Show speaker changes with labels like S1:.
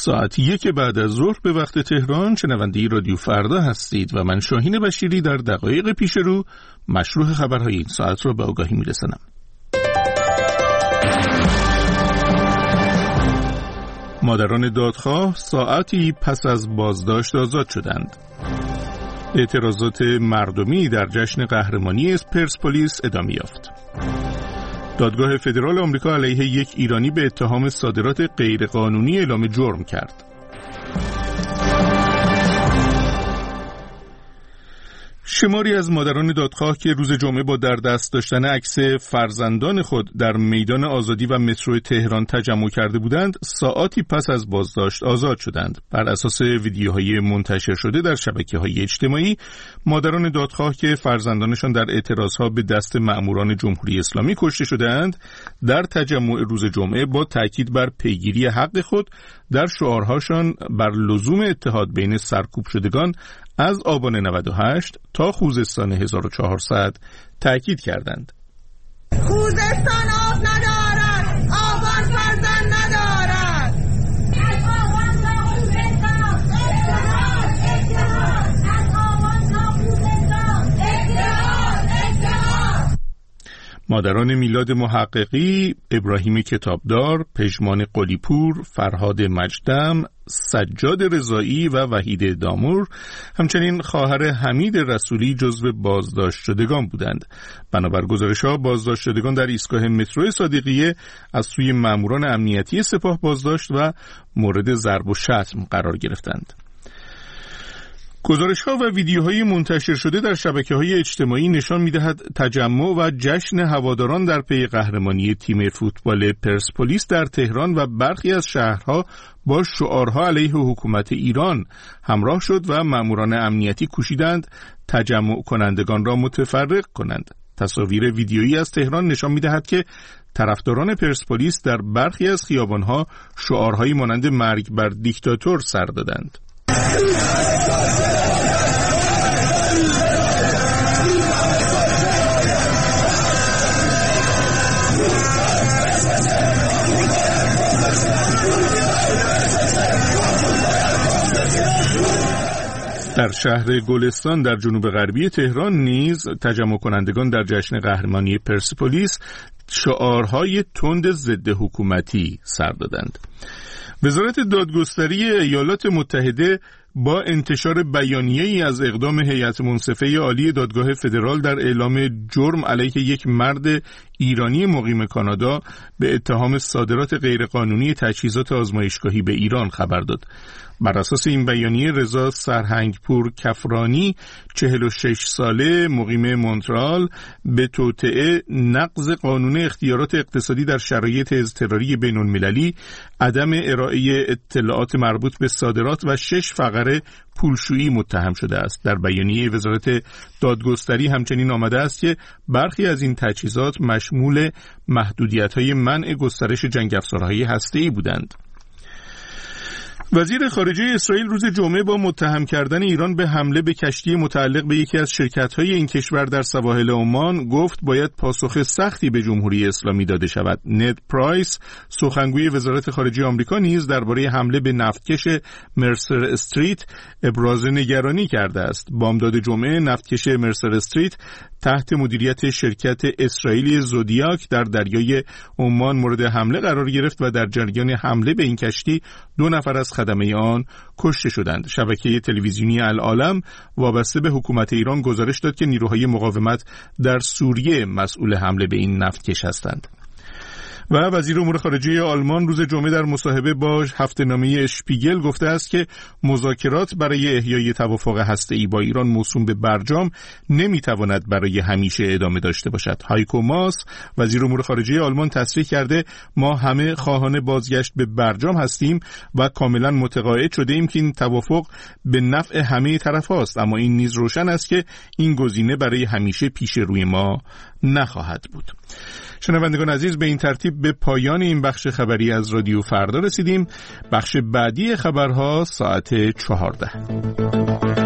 S1: ساعت 1 بعد از ظهر به وقت تهران شنونده رادیو فردا هستید و من شاهین بشیری در دقایق پیش رو مشروع خبرهای این ساعت را به آگاهی میرسانم. مادران دادخواه ساعتی پس از بازداشت آزاد شدند. اعتراضات مردمی در جشن قهرمانی پرسپولیس ادامه یافت. دادگاه فدرال آمریکا علیه یک ایرانی به اتهام صادرات غیرقانونی اعلام جرم کرد. شماری از مادران دادخواه که روز جمعه با در دست داشتن عکس فرزندان خود در میدان آزادی و مترو تهران تجمع کرده بودند، ساعاتی پس از بازداشت آزاد شدند. بر اساس ویدیوهای منتشر شده در شبکه‌های اجتماعی، مادران دادخواه که فرزندانشان در اعتراضها به دست مأموران جمهوری اسلامی کشته شده‌اند، در تجمع روز جمعه با تاکید بر پیگیری حق خود در شعارهاشان بر لزوم اتحاد بین سرکوب شدگان از آبان 98 تا خوزستان 1400 تأکید کردند.
S2: خوزستان آب ندارد، آبان فرزند ندارد.
S1: مادران میلاد محققی، ابراهیم کتابدار، پژمان قلیپور، فرهاد مجدم، سجاد رضایی و وحید دامور، همچنین خواهر حمید رسولی جزو بازداشت شدگان بودند. بنابر گزارش‌ها بازداشت شدگان در ایستگاه مترو صادقیه از سوی ماموران امنیتی سپاه بازداشت و مورد ضرب و شتم قرار گرفتند. گزارش‌ها و ویدیوهای منتشر شده در شبکه‌های اجتماعی نشان می‌دهد تجمع و جشن هواداران در پی قهرمانی تیم فوتبال پرسپولیس در تهران و برخی از شهرها با شعارها علیه حکومت ایران همراه شد و ماموران امنیتی کوشیدند تجمع کنندگان را متفرق کنند. تصاویر ویدیویی از تهران نشان می‌دهد که طرفداران پرسپولیس در برخی از خیابان‌ها شعارهایی مانند مرگ بر دیکتاتور سر دادند. در شهر گلستان در جنوب غربی تهران نیز تجمع کنندگان در جشن قهرمانی پرسپولیس شعارهای تند ضد حکومتی سر دادند. وزارت دادگستری ایالات متحده با انتشار بیانیه‌ای از اقدام هیئت منصفه عالی دادگاه فدرال در اعلام جرم علیه یک مرد ایرانی مقیم کانادا به اتهام صادرات غیرقانونی تجهیزات آزمایشگاهی به ایران خبر داد. بر اساس این بیانیه رضا سرهنگپور کفرانی 46 ساله مقیم مونترال به توطئه نقض قانون اختیارات اقتصادی در شرایط اضطراری بین‌المللی، عدم ارائه اطلاعات مربوط به صادرات و 6 فقره پولشویی متهم شده است. در بیانیه وزارت دادگستری همچنین آمده است که برخی از این تجهیزات مشمول محدودیت‌های منع گسترش جنگ افزارهای هسته‌ای بودند. وزیر خارجه اسرائیل روز جمعه با متهم کردن ایران به حمله به کشتی متعلق به یکی از شرکت‌های این کشور در سواحل عمان گفت باید پاسخ سختی به جمهوری اسلامی داده شود. نed پرایس سخنگوی وزارت خارجه آمریکا نیز درباره حمله به نفتکش مرسر استریت ابراز نگرانی کرده است. بامداد جمعه نفتکش مرسر استریت تحت مدیریت شرکت اسرائیلی زودیاک در دریای عمان مورد حمله قرار گرفت و در جریان حمله به این کشتی 2 نفر از خدمه آن کشته شدند. شبکه تلویزیونی العالم وابسته به حکومت ایران گزارش داد که نیروهای مقاومت در سوریه مسئول حمله به این نفتکش هستند. و وزیر امور خارجه آلمان روز جمعه در مصاحبه با هفته‌نامه اشپیگل گفته است که مذاکرات برای احیای توافق هسته‌ای با ایران موسوم به برجام نمیتواند برای همیشه ادامه داشته باشد. هایکو ماس وزیر امور خارجه آلمان تصریح کرده ما همه خواهان بازگشت به برجام هستیم و کاملا متقاعد شده ایم که این توافق به نفع همه طرف هاست، اما این نیز روشن است که این گزینه برای همیشه پیش روی ما نخواهد بود. شنوندگان عزیز، به این ترتیب به پایان این بخش خبری از رادیو فردا رسیدیم. بخش بعدی خبرها ساعت 14.